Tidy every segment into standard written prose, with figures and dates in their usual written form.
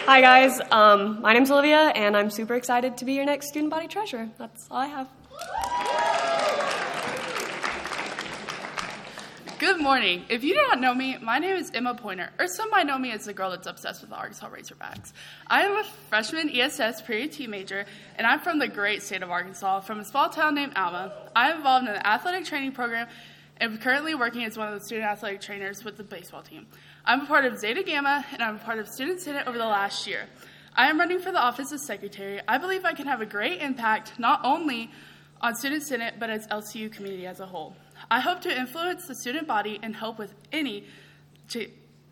Hi guys, my name's Olivia, and I'm super excited to be your next student body treasurer. That's all I have. Good morning. If you do not know me, my name is Emma Pointer, or some might know me as the girl that's obsessed with the Arkansas Razorbacks. I am a freshman ESS period T major, and I'm from the great state of Arkansas, from a small town named Alma. I am involved in the athletic training program and am currently working as one of the student athletic trainers with the baseball team. I'm a part of Zeta Gamma, and I'm a part of Student Senate over the last year. I am running for the office of secretary. I believe I can have a great impact, not only on Student Senate, but as LCU community as a whole. I hope to influence the student body and help with any change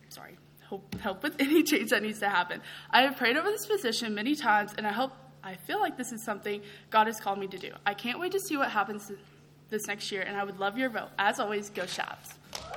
that needs to happen. I have prayed over this position many times, and I feel like this is something God has called me to do. I can't wait to see what happens this next year, and I would love your vote. As always, go Shabs.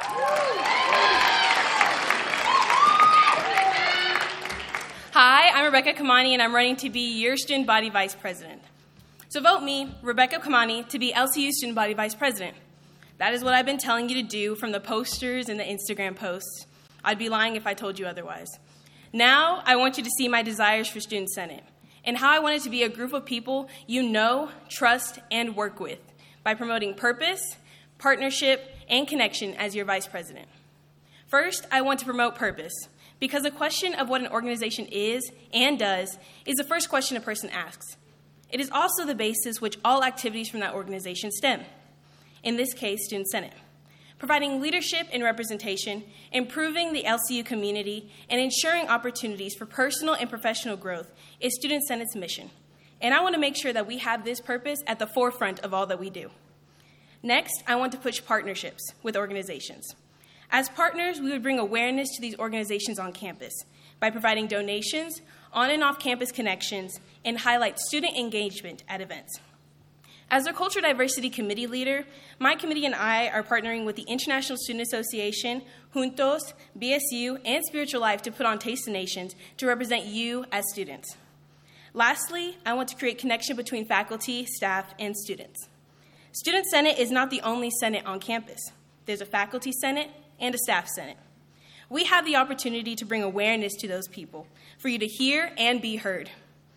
Hi, I'm Rebecca Kamani, and I'm running to be your student body vice president. So vote me, Rebecca Kamani, to be LCU student body vice president. That is what I've been telling you to do from the posters and the Instagram posts. I'd be lying if I told you otherwise. Now, I want you to see my desires for Student Senate and how I want it to be a group of people you know, trust, and work with by promoting purpose, partnership, and connection as your vice president. First, I want to promote purpose because a question of what an organization is and does is the first question a person asks. It is also the basis which all activities from that organization stem. In this case, Student Senate, providing leadership and representation, improving the LCU community, and ensuring opportunities for personal and professional growth is Student Senate's mission. And I want to make sure that we have this purpose at the forefront of all that we do. Next, I want to push partnerships with organizations. As partners, we would bring awareness to these organizations on campus by providing donations, on and off campus connections, and highlight student engagement at events. As a Cultural Diversity Committee leader, my committee and I are partnering with the International Student Association, Juntos, BSU, and Spiritual Life to put on Taste the Nations to represent you as students. Lastly, I want to create connection between faculty, staff, and students. Student Senate is not the only Senate on campus. There's a Faculty Senate and a Staff Senate. We have the opportunity to bring awareness to those people, for you to hear and be heard.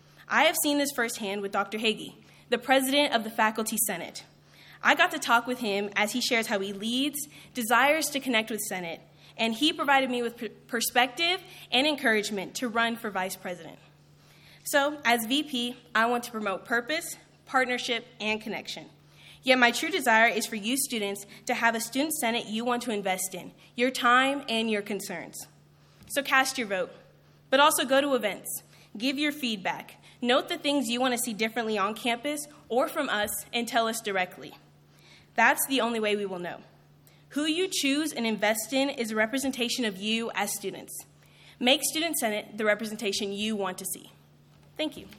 I have seen this firsthand with Dr. Hagee, the president of the Faculty Senate. I got to talk with him as he shares how he leads, desires to connect with Senate, and he provided me with perspective and encouragement to run for vice president. So, as VP, I want to promote purpose, partnership, and connection. Yet my true desire is for you students to have a Student Senate you want to invest in, your time and your concerns. So cast your vote, but also go to events, give your feedback, note the things you want to see differently on campus or from us, and tell us directly. That's the only way we will know. Who you choose and invest in is a representation of you as students. Make Student Senate the representation you want to see. Thank you.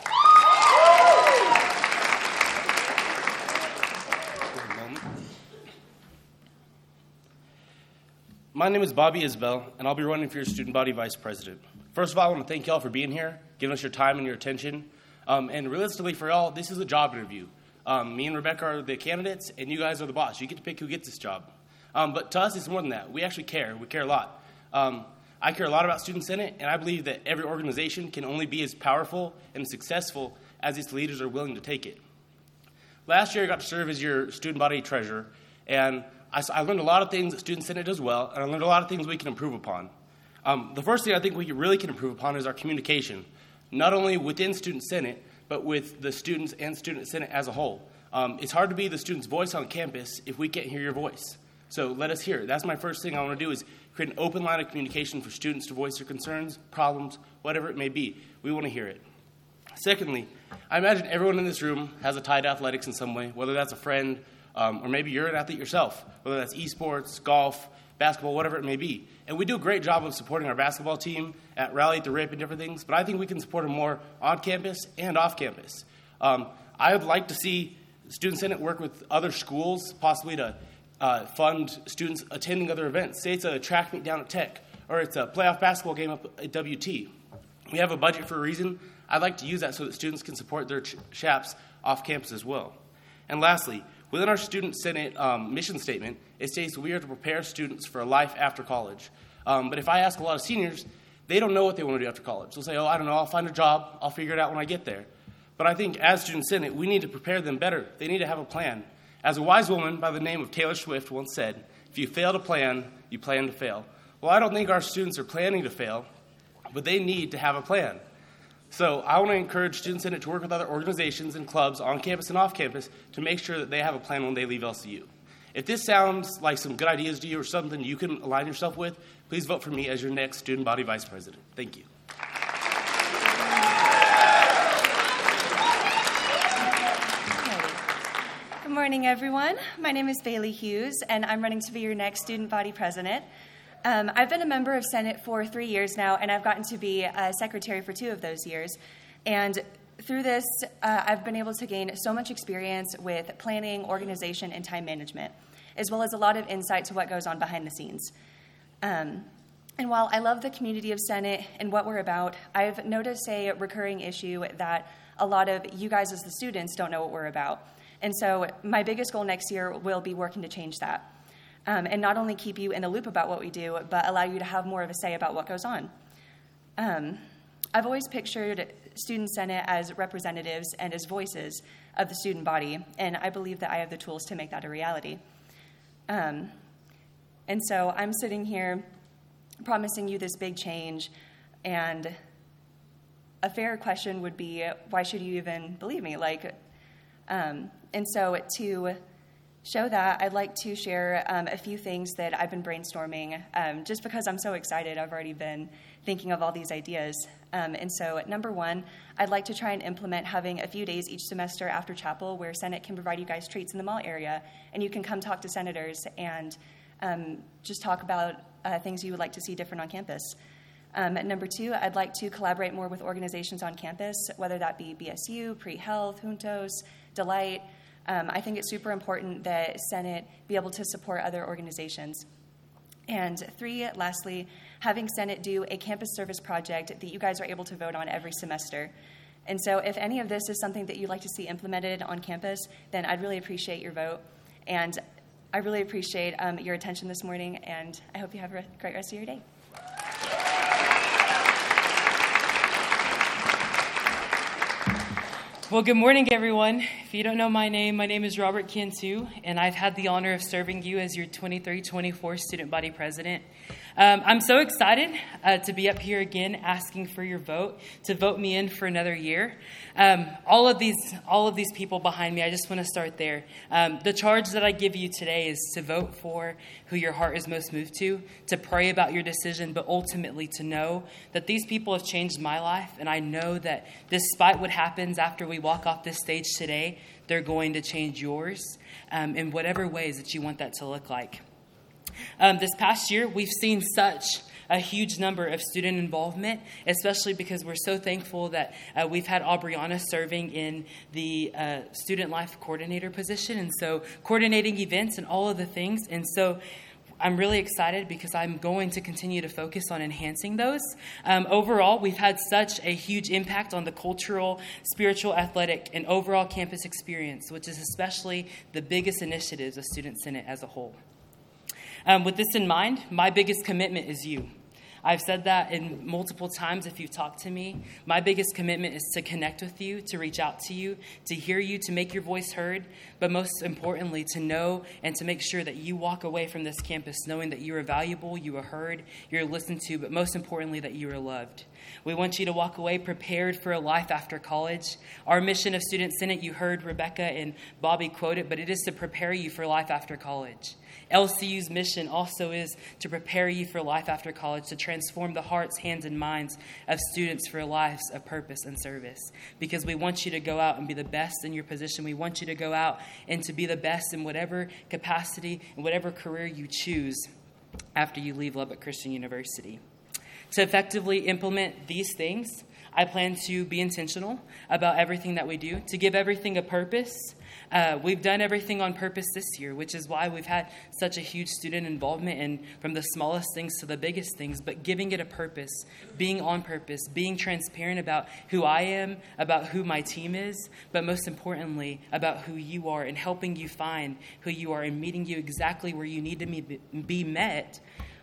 My name is Bobby Isbell, and I'll be running for your student body vice president. First of all, I want to thank y'all for being here, giving us your time and your attention. And realistically, for y'all, this is a job interview. Me and Rebecca are the candidates, and you guys are the boss. You get to pick who gets this job. But to us, it's more than that. We actually care. We care a lot. I care a lot about Student Senate, and I believe that every organization can only be as powerful and successful as its leaders are willing to take it. Last year, I got to serve as your student body treasurer, and I learned a lot of things that Student Senate does well, and I learned a lot of things we can improve upon. The first thing I think we really can improve upon is our communication, not only within Student Senate, but with the students and Student Senate as a whole. It's hard to be the student's voice on campus if we can't hear your voice. So let us hear it. That's my first thing I want to do is create an open line of communication for students to voice their concerns, problems, whatever it may be. We want to hear it. Secondly, I imagine everyone in this room has a tie to athletics in some way, whether that's a friend, or maybe you're an athlete yourself, whether that's esports, golf, basketball, whatever it may be. And we do a great job of supporting our basketball team at Rally at the Rip and different things, but I think we can support them more on campus and off campus. I would like to see Student Senate work with other schools, possibly to fund students attending other events. Say it's a track meet down at Tech, or it's a playoff basketball game up at WT. We have a budget for a reason. I'd like to use that so that students can support their chaps off campus as well. And lastly, within our Student Senate mission statement, it states we are to prepare students for a life after college. But if I ask a lot of seniors, they don't know what they want to do after college. They'll say, oh, I don't know, I'll find a job, I'll figure it out when I get there. But I think as Student Senate, we need to prepare them better. They need to have a plan. As a wise woman by the name of Taylor Swift once said, if you fail to plan, you plan to fail. Well, I don't think our students are planning to fail, but they need to have a plan. So I want to encourage Student Senate to work with other organizations and clubs on campus and off campus to make sure that they have a plan when they leave LCU. If this sounds like some good ideas to you or something you can align yourself with, please vote for me as your next Student Body Vice President. Thank you. Good morning, everyone. My name is Bailey Hughes, and I'm running to be your next Student Body President. I've been a member of Senate for 3 years now, and I've gotten to be a secretary for 2 of those years. And through this, I've been able to gain so much experience with planning, organization, and time management, as well as a lot of insight to what goes on behind the scenes. And while I love the community of Senate and what we're about, I've noticed a recurring issue that a lot of you guys as the students don't know what we're about. And so my biggest goal next year will be working to change that. And not only keep you in the loop about what we do, but allow you to have more of a say about what goes on. I've always pictured Student Senate as representatives and as voices of the student body, and I believe that I have the tools to make that a reality. And so I'm sitting here promising you this big change, and a fair question would be, why should you even believe me? And so to show that, I'd like to share a few things that I've been brainstorming. Just because I'm so excited, I've already been thinking of all these ideas. And so number one, I'd like to try and implement having a few days each semester after chapel where Senate can provide you guys treats in the mall area, and you can come talk to senators and just talk about things you would like to see different on campus. Number two, I'd like to collaborate more with organizations on campus, whether that be BSU, Pre-Health, Juntos, Delight. I think it's super important that Senate be able to support other organizations. And 3, lastly, having Senate do a campus service project that you guys are able to vote on every semester. And so if any of this is something that you'd like to see implemented on campus, then I'd really appreciate your vote. And I really appreciate your attention this morning, and I hope you have a great rest of your day. Well, good morning, everyone. If you don't know my name is Robert Cantu, and I've had the honor of serving you as your 23-24 Student Body President. I'm so excited to be up here again asking for your vote, to vote me in for another year. All of these people behind me, I just want to start there. The charge that I give you today is to vote for who your heart is most moved to pray about your decision, but ultimately to know that these people have changed my life, and I know that despite what happens after we walk off this stage today, they're going to change yours in whatever ways that you want that to look like. This past year, we've seen such a huge number of student involvement, especially because we're so thankful that we've had Aubriana serving in the student life coordinator position, and so coordinating events and all of the things. And so I'm really excited because I'm going to continue to focus on enhancing those. Overall, we've had such a huge impact on the cultural, spiritual, athletic, and overall campus experience, which is especially the biggest initiatives of Student Senate as a whole. With this in mind, my biggest commitment is you. I've said that in multiple times if you've talked to me. My biggest commitment is to connect with you, to reach out to you, to hear you, to make your voice heard, but most importantly, to know and to make sure that you walk away from this campus knowing that you are valuable, you are heard, you're listened to, but most importantly, that you are loved. We want you to walk away prepared for a life after college. Our mission of Student Senate, you heard Rebecca and Bobby quote it, but it is to prepare you for life after college. LCU's mission also is to prepare you for life after college, to transform the hearts, hands, and minds of students for lives of purpose and service. Because we want you to go out and be the best in your position. We want you to go out and to be the best in whatever capacity and whatever career you choose after you leave Lubbock Christian University. To effectively implement these things, I plan to be intentional about everything that we do, to give everything a purpose. We've done everything on purpose this year, which is why we've had such a huge student involvement, and from the smallest things to the biggest things, but giving it a purpose, being on purpose, being transparent about who I am, about who my team is, but most importantly, about who you are and helping you find who you are and meeting you exactly where you need to be met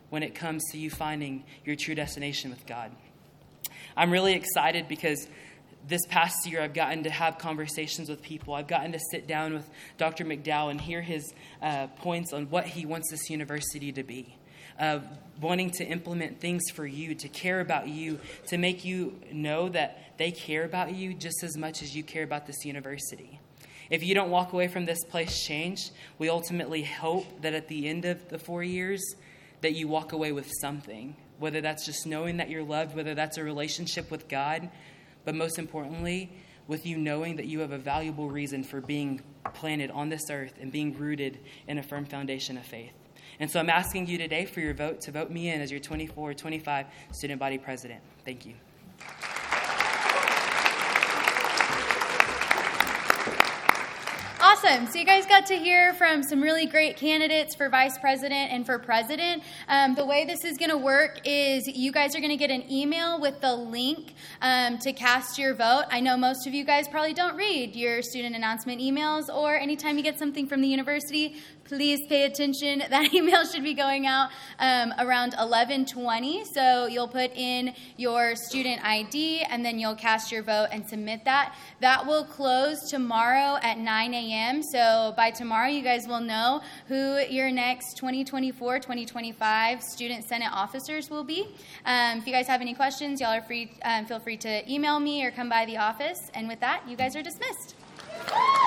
when it comes to you finding your true destination with God. I'm really excited because this past year, I've gotten to have conversations with people. I've gotten to sit down with Dr. McDowell and hear his points on what he wants this university to be. Wanting to implement things for you, to care about you, to make you know that they care about you just as much as you care about this university. If you don't walk away from this place changed, we ultimately hope that at the end of the 4 years that you walk away with something, whether that's just knowing that you're loved, whether that's a relationship with God, but most importantly, with you knowing that you have a valuable reason for being planted on this earth and being rooted in a firm foundation of faith. And so I'm asking you today for your vote to vote me in as your 24-25 student body president. Thank you. Awesome. So you guys got to hear from some really great candidates for vice president and for president. The way this is going to work is you guys are going to get an email with the link to cast your vote. I know most of you guys probably don't read your student announcement emails, or anytime you get something from the university, please pay attention. That email should be going out around 11:20. So you'll put in your student ID, and then you'll cast your vote and submit that. That will close tomorrow at 9 a.m. So by tomorrow, you guys will know who your next 2024-2025 Student Senate officers will be. If you guys have any questions, y'all are free. Feel free to email me or come by the office. And with that, you guys are dismissed.